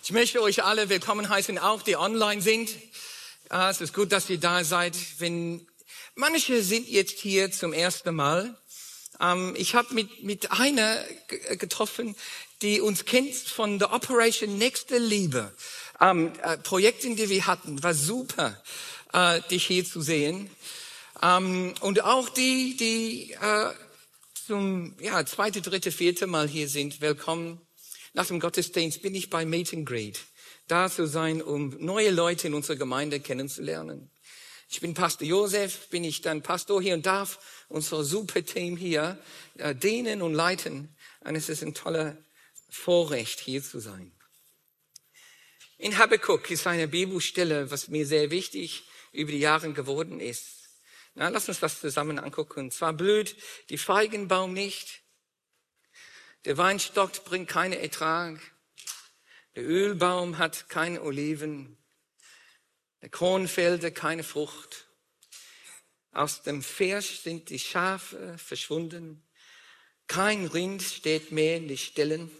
Ich möchte euch alle willkommen heißen, auch die online sind. Es ist gut, dass ihr da seid. Manche sind jetzt hier zum ersten Mal. Ich habe mit einer getroffen, die uns kennt von der Operation Nächste Liebe. Projekten, die wir hatten, war super, dich hier zu sehen. Und auch die zum zweite, dritte, vierte Mal hier sind, willkommen. Nach dem Gottesdienst bin ich bei Meet and Greet, da zu sein, um neue Leute in unserer Gemeinde kennenzulernen. Ich bin Pastor Josef, bin ich dann Pastor hier und darf unser super Team hier dienen und leiten. Und es ist ein toller Vorrecht, hier zu sein. In Habakkuk ist eine Bibelstelle, was mir sehr wichtig über die Jahre geworden ist. Na, lass uns das zusammen angucken. Zwar blüht die Feigenbaum nicht, der Weinstock bringt keinen Ertrag, der Ölbaum hat keine Oliven, der Kornfelder keine Frucht. Aus dem Pferch sind die Schafe verschwunden, kein Rind steht mehr in den Ställen.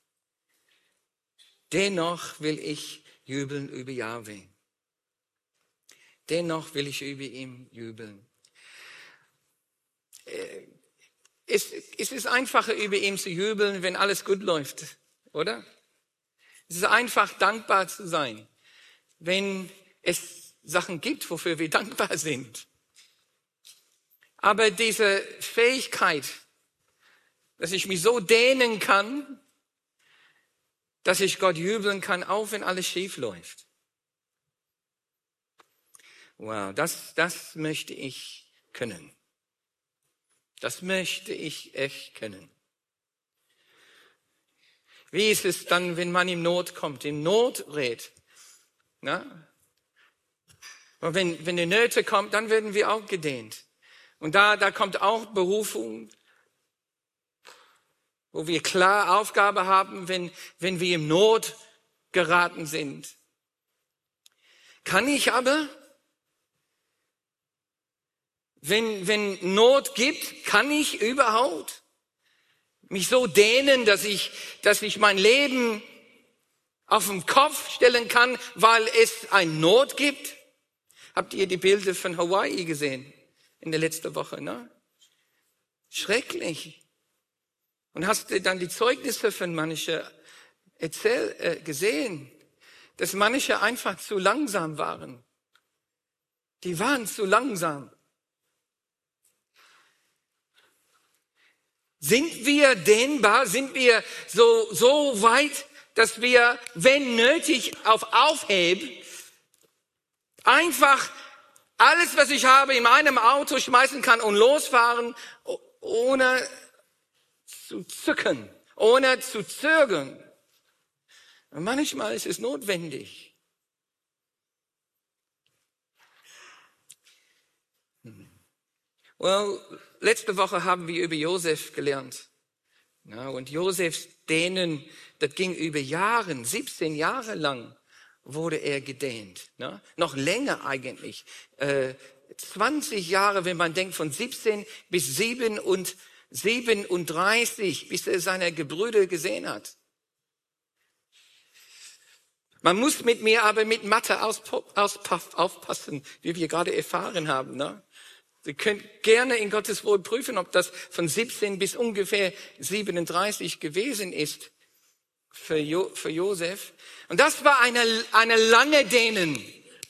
Dennoch will ich jubeln über Jahwe. Dennoch will ich über ihn jubeln. Es ist einfacher, über ihn zu jubeln, wenn alles gut läuft, oder? Es ist einfach, dankbar zu sein, wenn es Sachen gibt, wofür wir dankbar sind. Aber diese Fähigkeit, dass ich mich so dehnen kann, dass ich Gott jubeln kann, auch wenn alles schief läuft. Wow, das möchte ich können. Das möchte ich echt können. Wie ist es dann, wenn man in Not kommt, in Not redet? Na? Und wenn die Nöte kommt, dann werden wir auch gedehnt. Und da kommt auch Berufung, wo wir klar Aufgabe haben, wenn wir in Not geraten sind. Kann ich aber, wenn Not gibt, kann ich überhaupt mich so dehnen, dass ich mein Leben auf den Kopf stellen kann, weil es eine Not gibt? Habt ihr die Bilder von Hawaii gesehen in der letzten Woche? Ne? Schrecklich. Und hast du dann die Zeugnisse von manchen gesehen, dass manche einfach zu langsam waren? Die waren zu langsam. Sind wir dehnbar? Sind wir so weit, dass wir, wenn nötig, auf Aufheb einfach alles, was ich habe, in meinem Auto schmeißen kann und losfahren, ohne zu zucken, ohne zu zögern? Und manchmal ist es notwendig. Well, letzte Woche haben wir über Josef gelernt. Ja, und Josefs Dehnen, das ging über Jahre, 17 Jahre lang wurde er gedehnt. Ja, noch länger eigentlich. 20 Jahre, wenn man denkt, von 17 bis 37, bis er seine Gebrüder gesehen hat. Man muss mit mir aber mit Mathe aufpassen, wie wir gerade erfahren haben. Ne? Sie können gerne in Gottes Wort prüfen, ob das von 17 bis ungefähr 37 gewesen ist für Josef. Und das war eine lange Dehnen.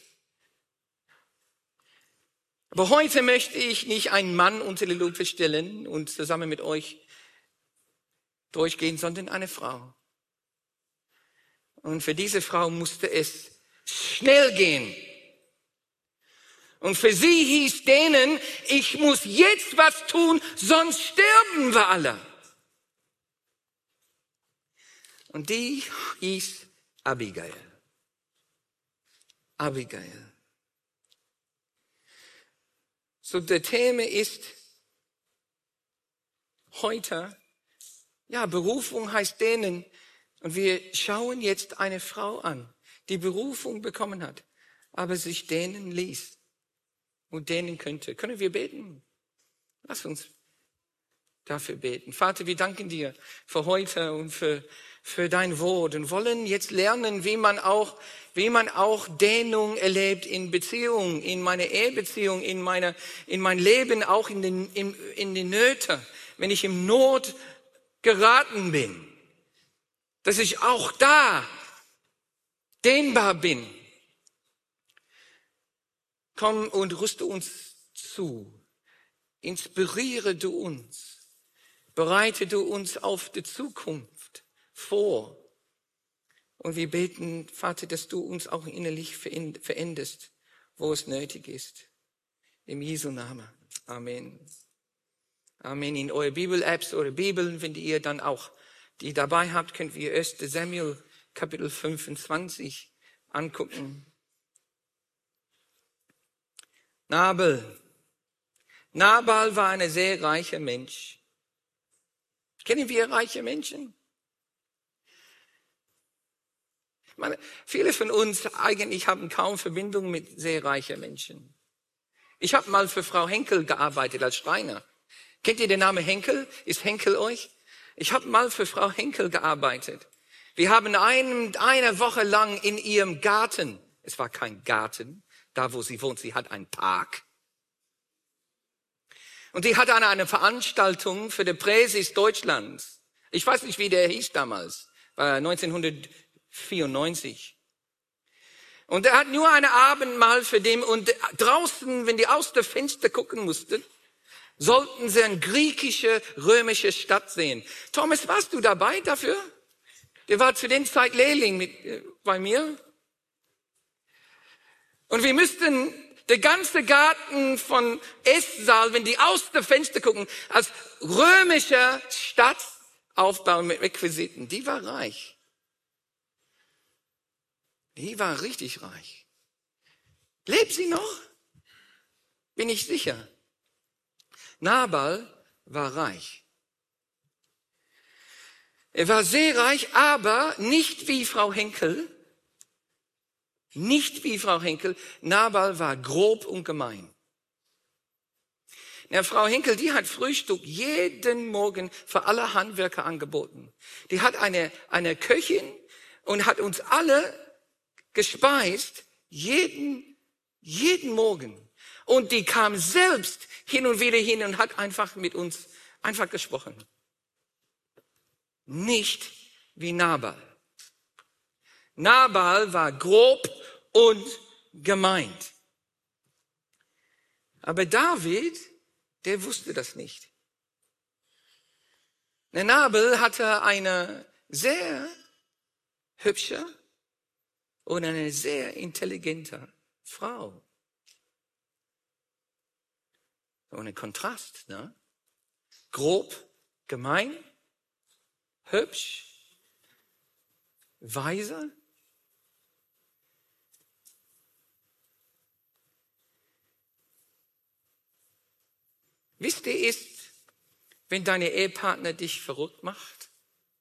Aber heute möchte ich nicht einen Mann unter die Lupe stellen und zusammen mit euch durchgehen, sondern eine Frau. Und für diese Frau musste es schnell gehen. Und für sie hieß denen, ich muss jetzt was tun, sonst sterben wir alle. Und die hieß Abigail. Abigail. So, der Thema ist heute, Berufung heißt denen. Und wir schauen jetzt eine Frau an, die Berufung bekommen hat, aber sich dehnen ließ. Und dehnen könnte. Können wir beten? Lass uns dafür beten. Vater, wir danken dir für heute und für für dein Wort und wollen jetzt lernen, wie man auch Dehnung erlebt in Beziehungen, in meine Ehebeziehung, in mein Leben, auch in den Nöten, wenn ich im Not geraten bin, dass ich auch da dehnbar bin. Komm und rüste uns zu, inspiriere du uns, bereite du uns auf die Zukunft vor. Und wir beten, Vater, dass du uns auch innerlich veränderst, wo es nötig ist. Im Jesu Namen. Amen. Amen. In eure Bibel-Apps oder Bibeln, wenn ihr dann auch die dabei habt, könnt ihr 1. Samuel Kapitel 25 angucken. Nabal war ein sehr reicher Mensch. Kennen wir reiche Menschen? Ich meine, viele von uns eigentlich haben kaum Verbindung mit sehr reichen Menschen. Ich habe mal für Frau Henkel gearbeitet als Schreiner. Kennt ihr den Namen Henkel? Ist Henkel euch? Ich habe mal für Frau Henkel gearbeitet. Wir haben eine Woche lang in ihrem Garten, es war kein Garten, da wo sie wohnt, sie hat einen Park. Und sie hatte eine Veranstaltung für den Präses Deutschlands. Ich weiß nicht, wie der hieß damals, war 1994. Und er hat nur ein Abendmahl für den und draußen, wenn die aus dem Fenster gucken mussten, sollten sie eine griechische, römische Stadt sehen. Thomas, warst du dabei dafür? Der war zu den Zeit Lehrling bei mir. Und wir müssten der ganze Garten von Esssaal, wenn die aus dem Fenster gucken, als römischer Stadt aufbauen mit Requisiten. Die war reich. Die war richtig reich. Lebt sie noch? Bin ich sicher. Nabal war reich. Er war sehr reich, aber nicht wie Frau Henkel. Nicht wie Frau Henkel. Nabal war grob und gemein. Ja, Frau Henkel, die hat Frühstück jeden Morgen für alle Handwerker angeboten. Die hat eine Köchin und hat uns alle gespeist, jeden Morgen. Und die kam selbst hin und wieder hin und hat einfach mit uns gesprochen. Nicht wie Nabal. Nabal war grob und gemeint. Aber David, der wusste das nicht. Der Nabal hatte eine sehr hübsche und eine sehr intelligente Frau. So ein Kontrast, ne? Grob, gemein, hübsch, weise. Wisst ihr, ist, wenn deine Ehepartner dich verrückt macht?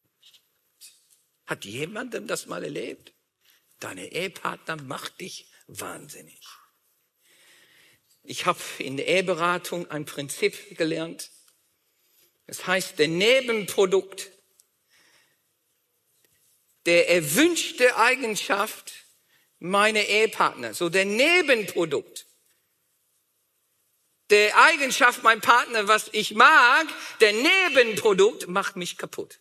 Hat jemandem das mal erlebt? Deine Ehepartner macht dich wahnsinnig. Ich habe in der Eheberatung ein Prinzip gelernt. Das heißt, der Nebenprodukt, der erwünschte Eigenschaft meiner Ehepartner, so der Nebenprodukt, der Eigenschaft mein Partner, was ich mag, der Nebenprodukt macht mich kaputt.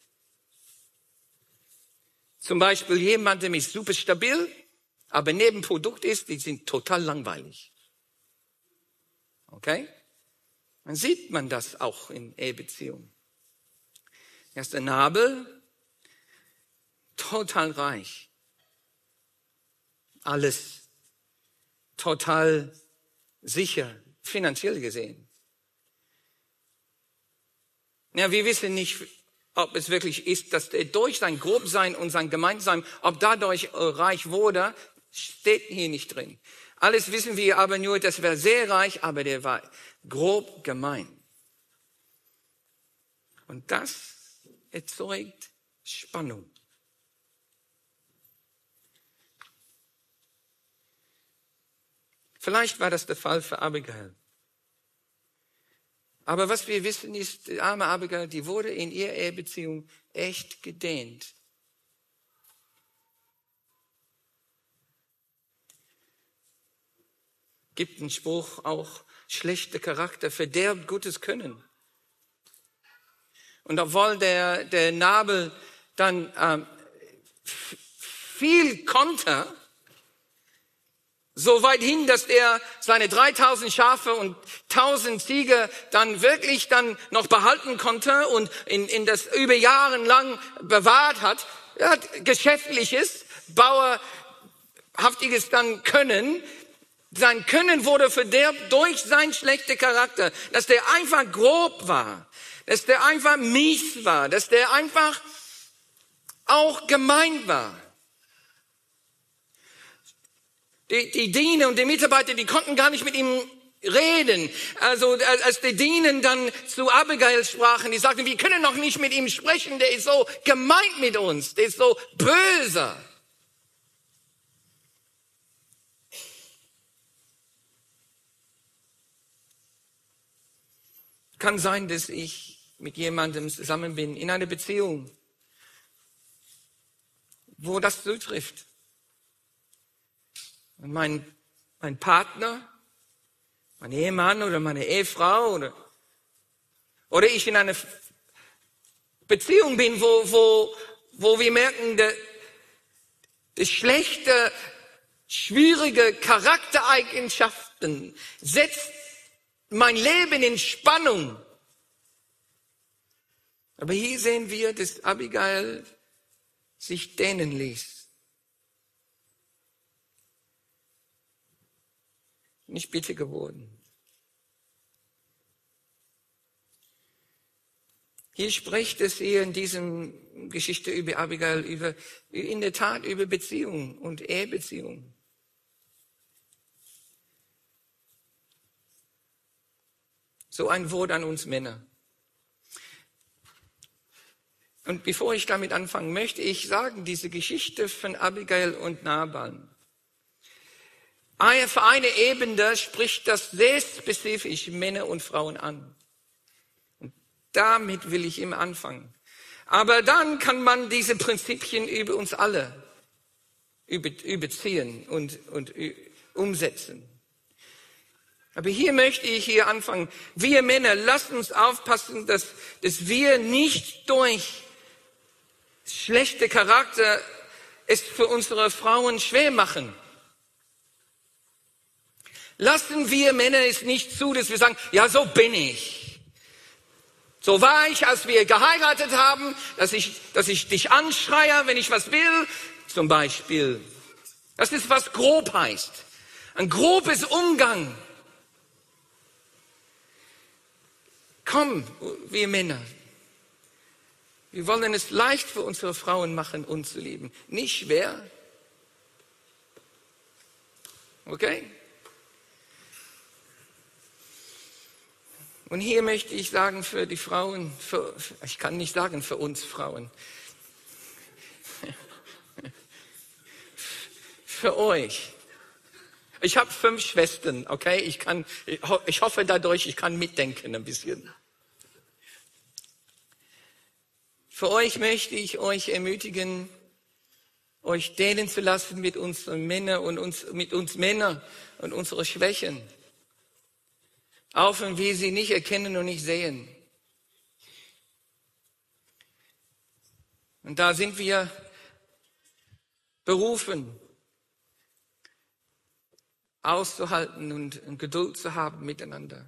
Zum Beispiel jemand, der ist super stabil, aber Nebenprodukt ist, die sind total langweilig. Okay? Dann sieht man das auch in Ehebeziehungen. Erst der Nabal, total reich. Alles total sicher, finanziell gesehen. Ja, wir wissen nicht, ob es wirklich ist, dass er durch sein Grobsein und sein Gemeinsein, ob dadurch reich wurde, steht hier nicht drin. Alles wissen wir aber nur, dass er sehr reich, aber der war grob gemein. Und das erzeugt Spannung. Vielleicht war das der Fall für Abigail. Aber was wir wissen ist, die arme Abigail, die wurde in ihrer Ehebeziehung echt gedehnt Gibt einen Spruch auch, schlechter Charakter verderbt gutes Können. Und obwohl der Nabal dann viel konnte, so weit hin, dass er seine 3000 Schafe und 1000 Ziege dann wirklich dann noch behalten konnte und in das über Jahre lang bewahrt hat. Er hat geschäftliches, bauerhaftiges dann Können. Sein Können wurde verderbt durch seinen schlechten Charakter, dass der einfach grob war, dass der einfach mies war, dass der einfach auch gemein war. Die Diener und die Mitarbeiter, die konnten gar nicht mit ihm reden. Also als die Diener dann zu Abigail sprachen, die sagten, wir können noch nicht mit ihm sprechen, der ist so gemein mit uns, der ist so böse. Kann sein, dass ich mit jemandem zusammen bin, in einer Beziehung, wo das zutrifft. Und mein Partner, mein Ehemann oder meine Ehefrau oder ich in einer Beziehung bin, wo wir merken, das schlechte, schwierige Charaktereigenschaften setzt mein Leben in Spannung. Aber hier sehen wir, dass Abigail sich dehnen ließ. Nicht bitter geworden. Hier spricht es hier in diesem Geschichte über Abigail, in der Tat über Beziehungen und Ehebeziehungen. So ein Wort an uns Männer. Und bevor ich damit anfange, möchte ich sagen, diese Geschichte von Abigail und Nabal. Für eine Ebene spricht das sehr spezifisch Männer und Frauen an. Und damit will ich immer anfangen. Aber dann kann man diese Prinzipien über uns alle überziehen und umsetzen. Aber hier möchte ich anfangen. Wir Männer, lasst uns aufpassen, dass wir nicht durch schlechte Charakter es für unsere Frauen schwer machen. Lassen wir Männer es nicht zu, dass wir sagen, ja, so bin ich. So war ich, als wir geheiratet haben, dass ich dich anschreie, wenn ich was will, zum Beispiel. Das ist, was grob heißt. Ein grobes Umgang. Komm, wir Männer. Wir wollen es leicht für unsere Frauen machen, uns zu lieben. Nicht schwer. Okay? Und hier möchte ich sagen für die Frauen, ich kann nicht sagen für uns Frauen, für euch. Ich habe 5 Schwestern, okay? Ich hoffe dadurch, ich kann mitdenken ein bisschen. Für euch möchte ich euch ermutigen, euch dehnen zu lassen mit unseren Männern und mit uns Männern und unsere Schwächen. Auch wenn wir sie nicht erkennen und nicht sehen. Und da sind wir berufen, auszuhalten und Geduld zu haben miteinander.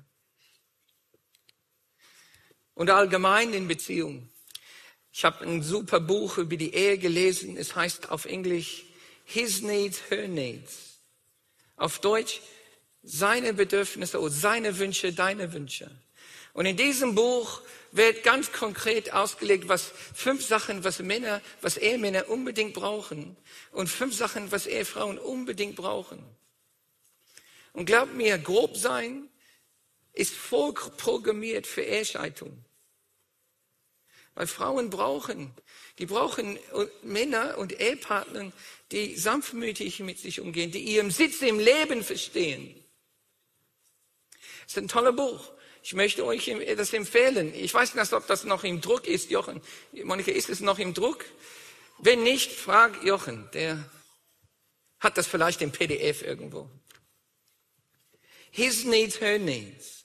Und allgemein in Beziehungen. Ich habe ein super Buch über die Ehe gelesen. Es heißt auf Englisch His Needs, Her Needs. Auf Deutsch seine Bedürfnisse oder seine Wünsche, deine Wünsche. Und in diesem Buch wird ganz konkret ausgelegt, 5 Sachen, was Ehemänner unbedingt brauchen und 5 Sachen, was Ehefrauen unbedingt brauchen. Und glaubt mir, grob sein ist vorprogrammiert für Ehescheidung. Weil Frauen brauchen Männer und Ehepartner, die sanftmütig mit sich umgehen, die ihren Sitz im Leben verstehen. Das ist ein tolles Buch. Ich möchte euch das empfehlen. Ich weiß nicht, ob das noch im Druck ist, Jochen. Monika, ist es noch im Druck? Wenn nicht, frag Jochen. Der hat das vielleicht im PDF irgendwo. His needs, her needs.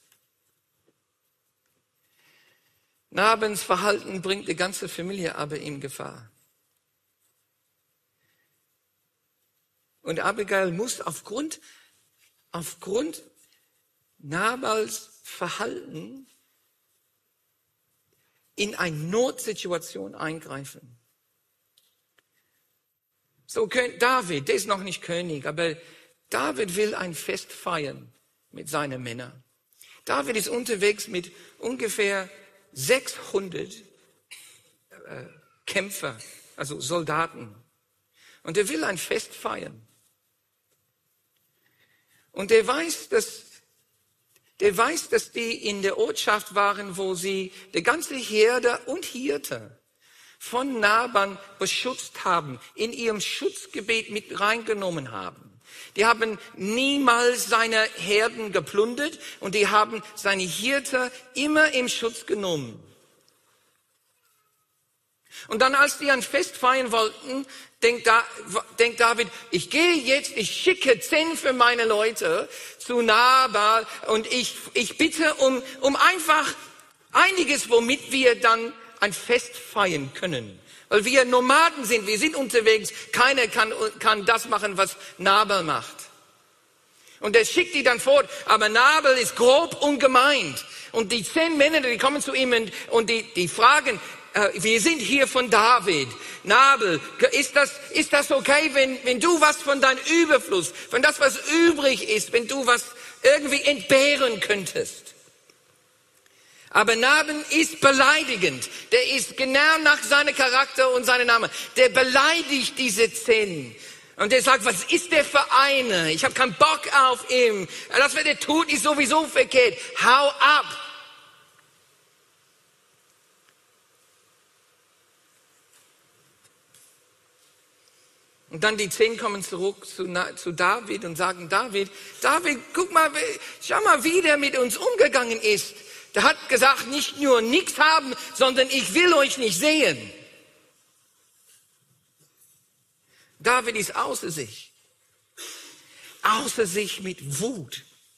Nabals Verhalten bringt die ganze Familie aber in Gefahr. Und Abigail muss aufgrund Nabals Verhalten in eine Notsituation eingreifen. So, David, der ist noch nicht König, aber David will ein Fest feiern mit seinen Männern. David ist unterwegs mit ungefähr 600 Kämpfer, also Soldaten. Und er will ein Fest feiern. Und der weiß, dass die in der Ortschaft waren, wo sie die ganze Herde und Hirte von Nabal beschützt haben, in ihrem Schutzgebiet mit reingenommen haben. Die haben niemals seine Herden geplündert und die haben seine Hirte immer im Schutz genommen. Und dann, als die ein Fest feiern wollten, denkt David, ich schicke 10 für meine Leute zu Nabal und ich bitte um einfach einiges, womit wir dann ein Fest feiern können. Weil wir Nomaden sind, wir sind unterwegs, keiner kann das machen, was Nabal macht. Und er schickt die dann fort, aber Nabal ist grob und gemein. Und die 10 Männer, die kommen zu ihm und die fragen, wir sind hier von David. Nabal, ist das okay, wenn du was von deinem Überfluss, von das, was übrig ist, wenn du was irgendwie entbehren könntest? Aber Nabal ist beleidigend. Der ist genau nach seinem Charakter und seinem Namen. Der beleidigt diese 10. Und der sagt, was ist der für eine? Ich habe keinen Bock auf ihn. Das, was er tut, ist sowieso verkehrt. Hau ab. Und dann die 10 kommen zurück zu David und sagen, David, guck mal, schau mal, wie der mit uns umgegangen ist. Der hat gesagt, nicht nur nichts haben, sondern ich will euch nicht sehen. David ist außer sich mit Wut.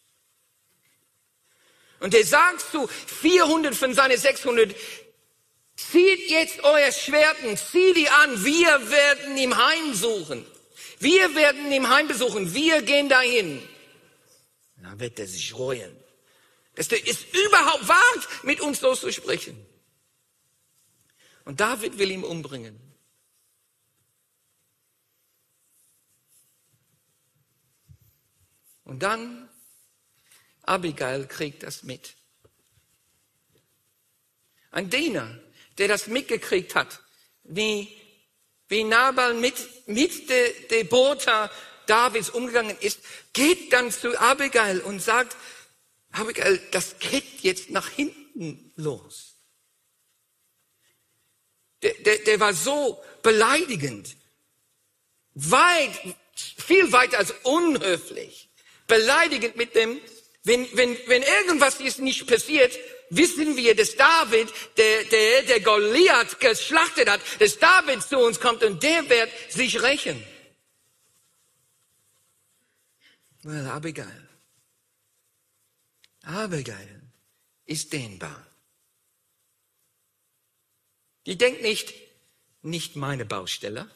Und er sagt zu 400 von seinen 600, zieht jetzt euer Schwert und zieht die an. Wir werden ihn heimsuchen. Wir werden ihn heimbesuchen. Wir gehen dahin. Dann wird er sich reuen. Dass er es überhaupt wagt, mit uns so zu sprechen. Und David will ihn umbringen. Und dann, Abigail kriegt das mit. Ein Diener, der das mitgekriegt hat, wie Nabal mit der Bote Davids umgegangen ist, geht dann zu Abigail und sagt, Abigail, das geht jetzt nach hinten los. Der war so beleidigend, viel weiter als unhöflich, beleidigend mit dem, wenn irgendwas ist nicht passiert, wissen wir, dass David, der Goliath geschlachtet hat, dass David zu uns kommt und der wird sich rächen. Well, Abigail ist dehnbar. Die denkt nicht meine Baustelle.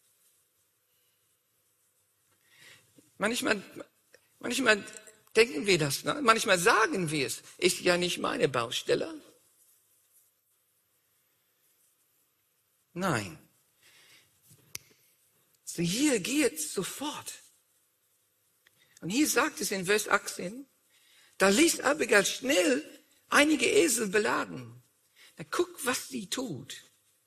Manchmal denken wir das, ne? Manchmal sagen wir es, ist ja nicht meine Baustelle. Nein. Sie hier geht sofort. Und hier sagt es in Vers 18, da ließ Abigail schnell einige Esel beladen. Na, guck, was sie tut.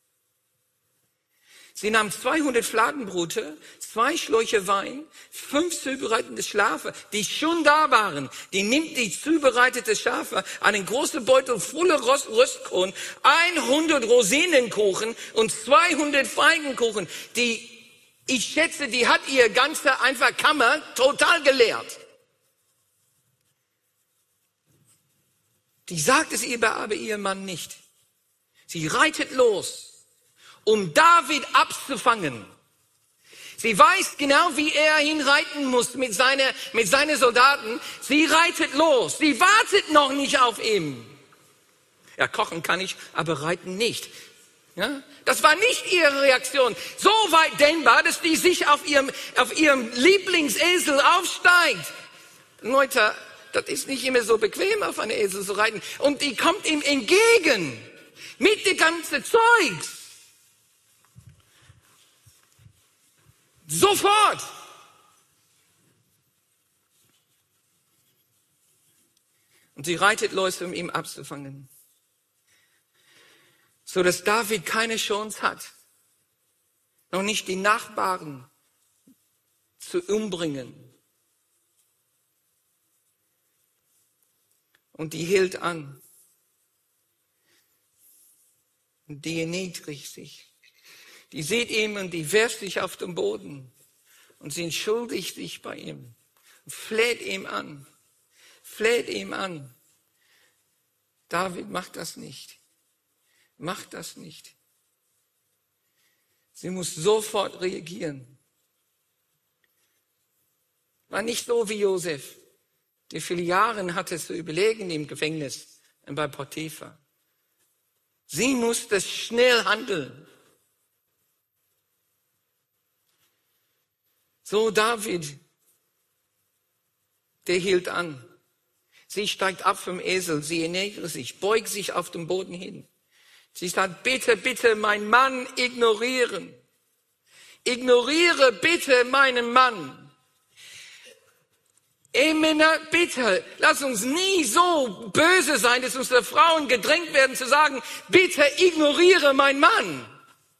Sie nahm 200 Fladenbrote, 2 Schläuche Wein, 5 zubereitete Schafe, die schon da waren. Die nimmt die zubereitete Schafe, einen großen Beutel voller Röstkorn, 100 Rosinenkuchen und 200 Feigenkuchen. Ich schätze, die hat ihr ganze einfach Kammer total geleert. Die sagt es ihr aber ihrem Mann nicht. Sie reitet los, um David abzufangen. Sie weiß genau, wie er hinreiten muss mit seinen Soldaten. Sie reitet los. Sie wartet noch nicht auf ihn. Ja, kochen kann ich, aber reiten nicht. Ja? Das war nicht ihre Reaktion. So weit denkbar, dass die sich auf ihrem Lieblingsesel aufsteigt. Leute, das ist nicht immer so bequem, auf einem Esel zu reiten. Und die kommt ihm entgegen. Mit dem ganzen Zeugs. Sofort. Und sie reitet los, um ihn abzufangen. So dass David keine Chance hat, noch nicht die Nachbarn zu umbringen. Und die hielt an. Und die erniedrigt sich. Die sieht ihn und die wirft sich auf den Boden. Und sie entschuldigt sich bei ihm. Und fleht ihm an. Fleht ihm an. David, mach das nicht. Mach das nicht. Sie muss sofort reagieren. War nicht so wie Josef, der viele Jahre hatte zu überlegen im Gefängnis und bei Potiphar. Sie musste schnell handeln. So David, der hielt an. Sie steigt ab vom Esel, sie erniedrigt sich, beugt sich auf den Boden hin. Sie sagt, bitte, bitte, mein Mann ignorieren. Ignoriere bitte meinen Mann. Ey Männer, bitte, lass uns nie so böse sein, dass unsere Frauen gedrängt werden zu sagen, bitte ignoriere meinen Mann.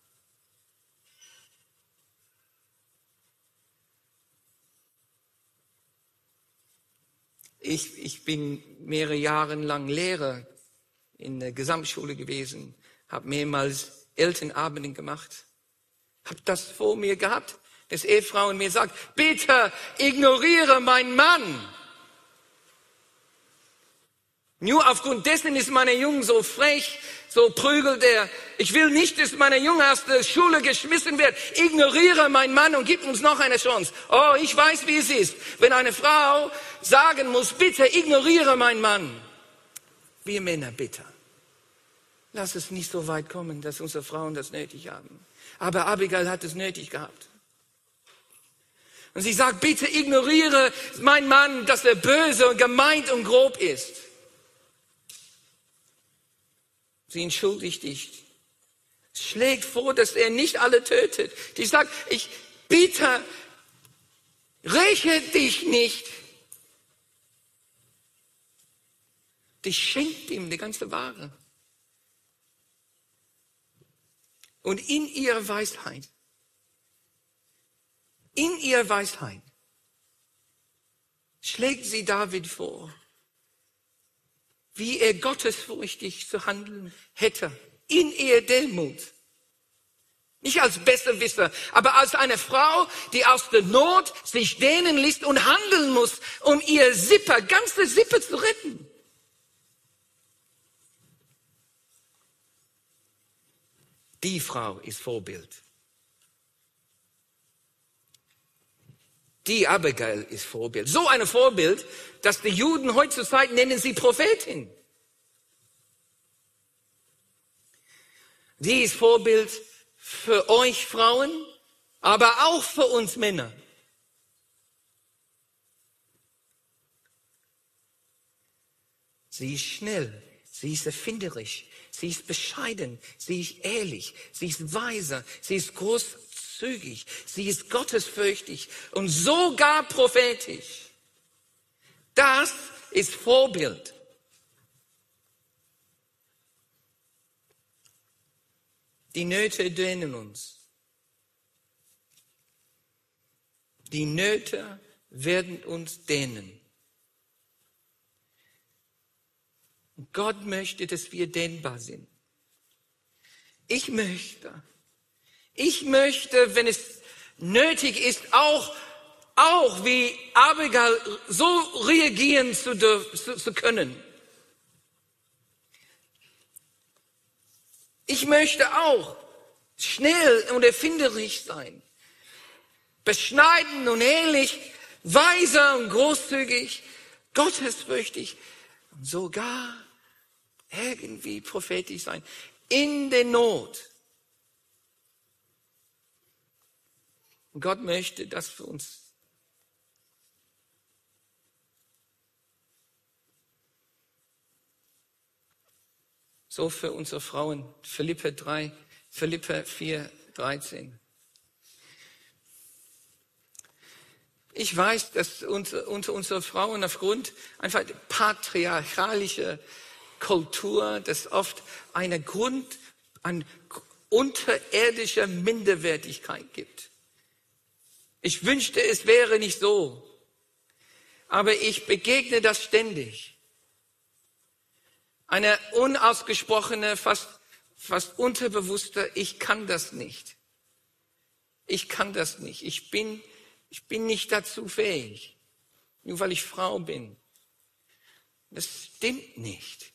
Ich bin mehrere Jahre lang Lehrer in der Gesamtschule gewesen, habe mehrmals Elternabende gemacht, habe das vor mir gehabt, dass Ehefrauen mir sagt, bitte ignoriere meinen Mann. Nur aufgrund dessen ist meine Junge so frech, so prügelt er. Ich will nicht, dass meine Junge aus der Schule geschmissen wird. Ignoriere meinen Mann und gib uns noch eine Chance. Oh, ich weiß, wie es ist, wenn eine Frau sagen muss, bitte ignoriere meinen Mann. Wir Männer, bitte. Lass es nicht so weit kommen, dass unsere Frauen das nötig haben. Aber Abigail hat es nötig gehabt. Und sie sagt, bitte ignoriere meinen Mann, dass er böse und gemeint und grob ist. Sie entschuldigt dich. Schlägt vor, dass er nicht alle tötet. Die sagt, ich bitte, räche dich nicht. Die schenkt ihm die ganze Ware. Und in ihrer Weisheit, schlägt sie David vor, wie er gottesfürchtig zu handeln hätte, in ihrer Demut. Nicht als Besserwisser, aber als eine Frau, die aus der Not sich dehnen lässt und handeln muss, um ihr ganze Sippe zu retten. Die Frau ist Vorbild. Die Abigail ist Vorbild. So ein Vorbild, dass die Juden heutzutage nennen sie Prophetin. Die ist Vorbild für euch Frauen, aber auch für uns Männer. Sie ist schnell, sie ist erfinderisch, sie ist bescheiden, sie ist ehrlich, sie ist weise, sie ist großzügig, sie ist gottesfürchtig und sogar prophetisch. Das ist Vorbild. Die Nöte dehnen uns. Die Nöte werden uns dehnen. Gott möchte, dass wir dehnbar sind. Ich möchte, wenn es nötig ist, auch wie Abigail so reagieren zu können. Ich möchte auch schnell und erfinderisch sein. beschneiden und ehrlich, weise und großzügig, gottesfürchtig und sogar irgendwie prophetisch sein. In der Not. Und Gott möchte das für uns. So für unsere Frauen. Philipper 4, 13. Ich weiß, dass unter unsere Frauen aufgrund einfach patriarchalischer Kultur, dass oft eine an unterirdischer Minderwertigkeit gibt. Ich wünschte, es wäre nicht so. Aber ich begegne das ständig. Eine unausgesprochene, fast unterbewusste, ich kann das nicht. Ich kann das nicht. Ich bin nicht dazu fähig. Nur weil ich Frau bin. Das stimmt nicht.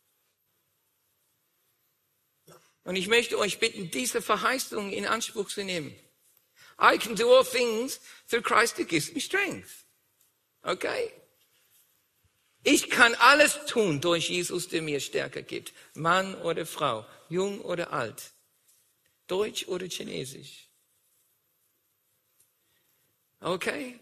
Und ich möchte euch bitten, diese Verheißung in Anspruch zu nehmen. I can do all things through Christ who gives me strength. Okay? Ich kann alles tun durch Jesus, der mir Stärke gibt. Mann oder Frau, jung oder alt, Deutsch oder Chinesisch. Okay?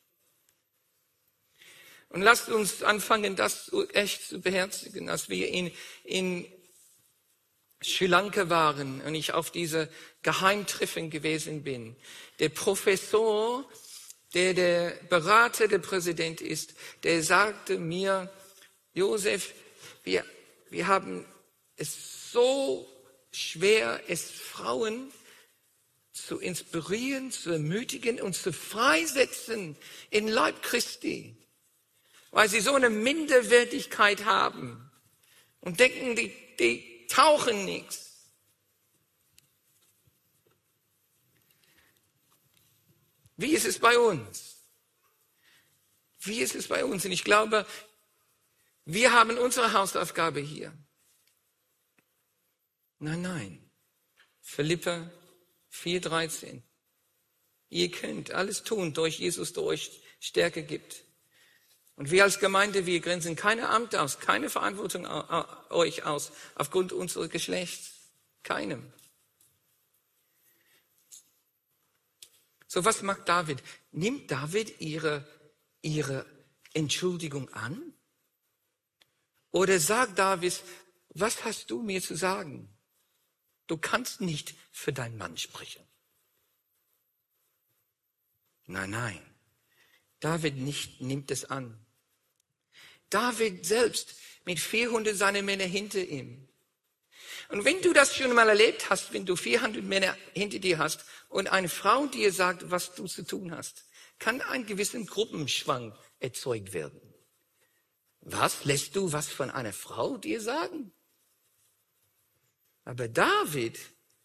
Und lasst uns anfangen, das echt zu beherzigen, als wir in Sri Lanka waren und ich auf diese Geheimtreffen gewesen bin. Der Professor, der Berater, der Präsident ist, der sagte mir, Josef, wir haben es so schwer, es Frauen zu inspirieren, zu ermutigen und zu freisetzen in Leib Christi, weil sie so eine Minderwertigkeit haben und denken, die tauchen nichts. Wie ist es bei uns? Wie ist es bei uns? Und ich glaube, wir haben unsere Hausaufgabe hier. Nein. Philipper 4,13. Ihr könnt alles tun durch Jesus, der euch Stärke gibt. Und wir als Gemeinde, wir grenzen keine Amt aus, keine Verantwortung euch aus, aufgrund unseres Geschlechts. Keinem. So, was macht David? Nimmt David ihre Entschuldigung an? Oder sagt David, was hast du mir zu sagen? Du kannst nicht für deinen Mann sprechen. Nein. David nimmt es an. David selbst mit 400 seiner Männer hinter ihm. Und wenn du das schon mal erlebt hast, wenn du 400 Männer hinter dir hast und eine Frau dir sagt, was du zu tun hast, kann ein gewisser Gruppenzwang erzeugt werden. Was? Lässt du was von einer Frau dir sagen? Aber David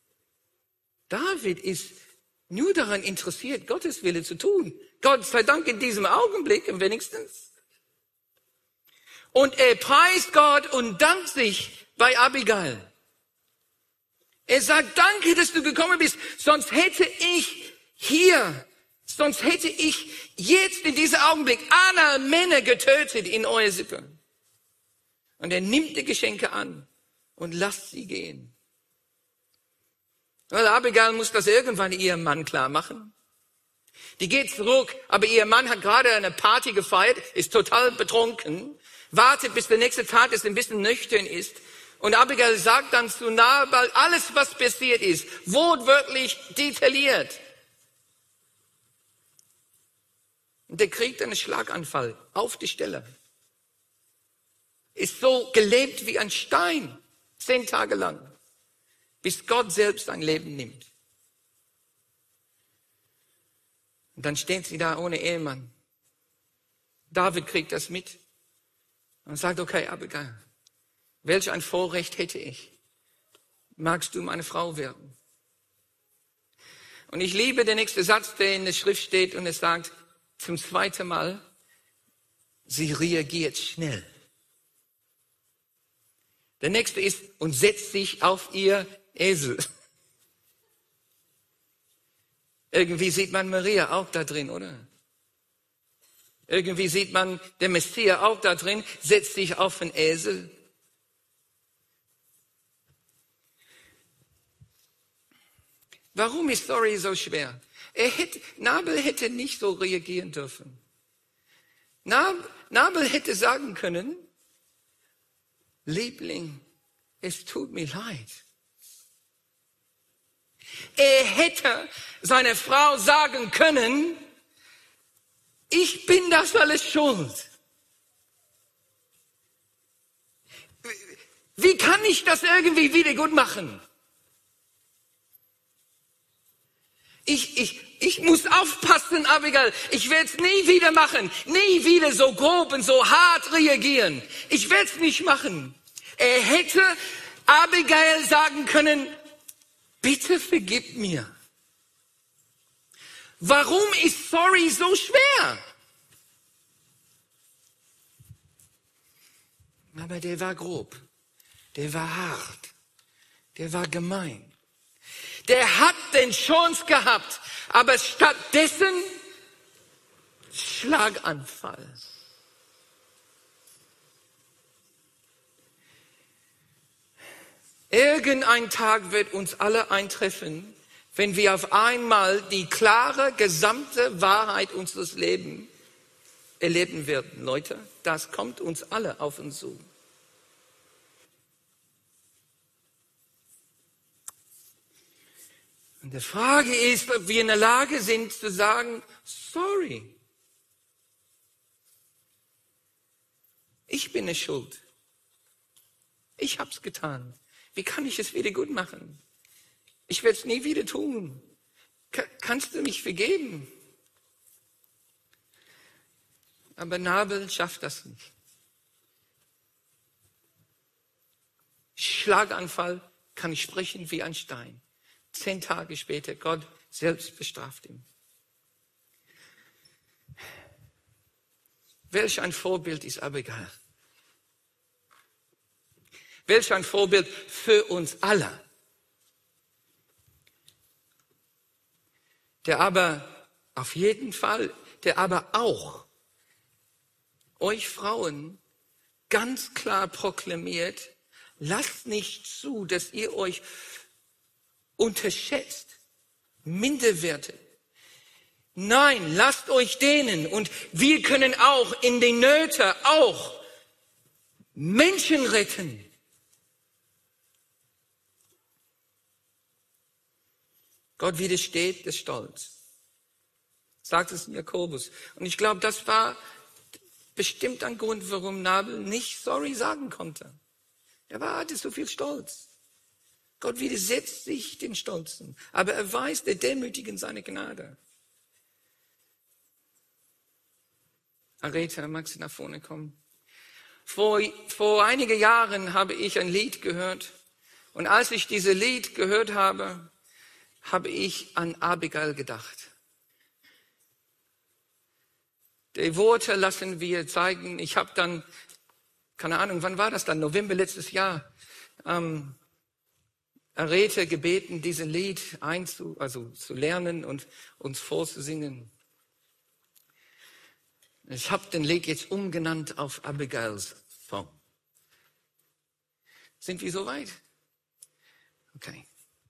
ist nur daran interessiert, Gottes Wille zu tun. Gott sei Dank in diesem Augenblick wenigstens. Und er preist Gott und dankt sich bei Abigail. Er sagt, danke, dass du gekommen bist, sonst hätte ich jetzt in diesem Augenblick alle Männer getötet in eurer Sippe. Und er nimmt die Geschenke an und lasst sie gehen. Weil Abigail muss das irgendwann ihrem Mann klar machen. Die geht zurück, aber ihr Mann hat gerade eine Party gefeiert, ist total betrunken, wartet, bis der nächste Tag ist, ein bisschen nüchtern ist. Und Abigail sagt dann zu Nabal alles, was passiert ist, wortwörtlich detailliert. Und der kriegt einen Schlaganfall auf die Stelle. Ist so gelähmt wie ein Stein, 10 Tage lang, bis Gott selbst sein Leben nimmt. Und dann steht sie da ohne Ehemann. David kriegt das mit und sagt, okay, Abigail, welch ein Vorrecht hätte ich. Magst du meine Frau werden? Und ich liebe den nächsten Satz, der in der Schrift steht und es sagt, zum zweiten Mal, sie reagiert schnell. Der nächste ist, und setzt sich auf ihr Esel. Irgendwie sieht man Maria auch da drin, oder? Irgendwie sieht man der Messias auch da drin, setzt sich auf den Esel. Warum ist Story so schwer? Nabal hätte nicht so reagieren dürfen. Nabal hätte sagen können, Liebling, es tut mir leid. Er hätte seiner Frau sagen können, ich bin das alles schuld. Wie kann ich das irgendwie wieder gut machen? Ich muss aufpassen, Abigail. Ich werde es nie wieder machen. Nie wieder so grob und so hart reagieren. Ich werde es nicht machen. Er hätte Abigail sagen können, bitte vergib mir. Warum ist sorry so schwer? Aber der war grob. Der war hart. Der war gemein. Der hat den Chance gehabt, aber stattdessen Schlaganfall. Irgendein Tag wird uns alle eintreffen, wenn wir auf einmal die klare, gesamte Wahrheit unseres Lebens erleben werden. Leute, das kommt uns alle auf uns zu. Und die Frage ist, ob wir in der Lage sind zu sagen, sorry, ich bin es schuld. Ich hab's getan. Wie kann ich es wieder gut machen? Ich werde es nie wieder tun. Kannst du mich vergeben? Aber Nabal schafft das nicht. Schlaganfall, kann ich sprechen wie ein Stein. 10 Tage später, Gott selbst bestraft ihn. Welch ein Vorbild ist Abigail. Welch ein Vorbild für uns alle. Der aber auf jeden Fall, der aber auch euch Frauen ganz klar proklamiert, lasst nicht zu, dass ihr euch unterschätzt, minderwertet. Nein, lasst euch dehnen und wir können auch in den Nöten auch Menschen retten. Gott widersteht des Stolz. Sagt es in Jakobus. Und ich glaube, das war bestimmt ein Grund, warum Nabal nicht sorry sagen konnte. Er hatte so viel Stolz. Gott widersetzt sich den Stolzen, aber er weiß der Demütigen seine Gnade. Aretha, magst du nach vorne kommen? Vor einigen Jahren habe ich ein Lied gehört und als ich dieses Lied gehört habe, habe ich an Abigail gedacht. Die Worte lassen wir zeigen. Ich habe dann, keine Ahnung, wann war das dann? November letztes Jahr. Aretha gebeten, dieses Lied zu lernen und uns vorzusingen. Ich habe den Lied jetzt umgenannt auf Abigails Song. Sind wir soweit? Okay.